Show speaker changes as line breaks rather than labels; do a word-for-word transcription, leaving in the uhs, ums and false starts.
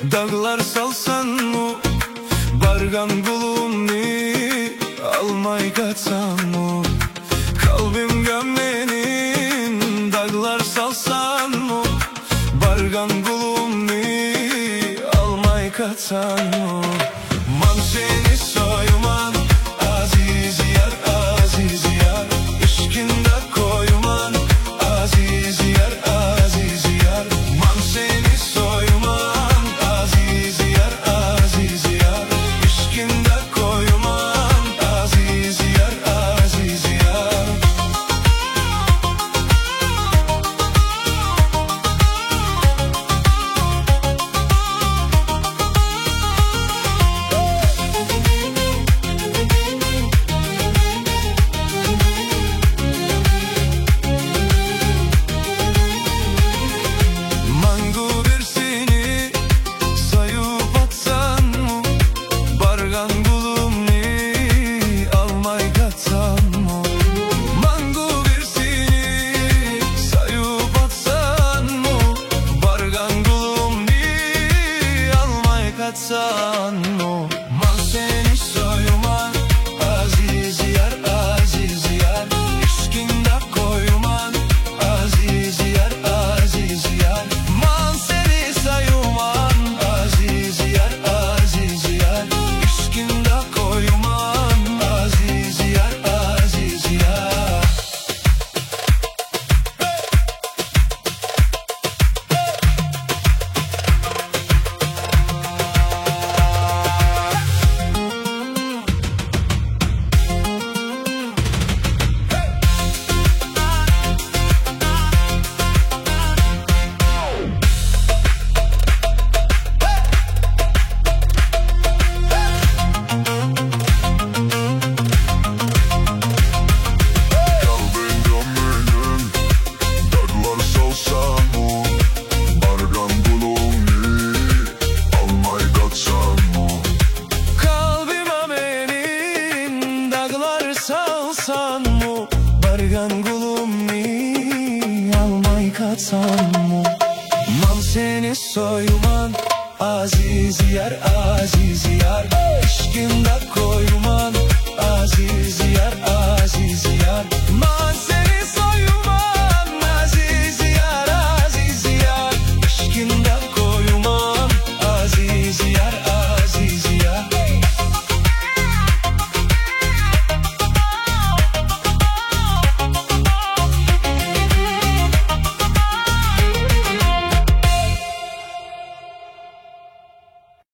Dağlar salsan mı, bargan gulumni, almay kaçsan mı? Kalbim gömlenin, dağlar salsan mı, bargan gulumni, almay kaçsan mı? Man seni soyman, aziz yar, aziz yar, işkinde koyman, aziz yar, aziz yar. Man seni soyman, aziz yar, aziz yar, işkinde koyman, aziz yar, aziz yar. Kaçsan mı? Man seni soyman, aziz yar, aziz yar, işkinde koyman, aziz yar, aziz yar. Man seni soyman, aziz yar, aziz yar, işkinde koyman, aziz yar, aziz yar. Salsan mı, bargan gulumni, almay kaçsan mı? Man seni soyman, aziz yar, aziz yar, işkinde koyman, aziz yar, aziz yar.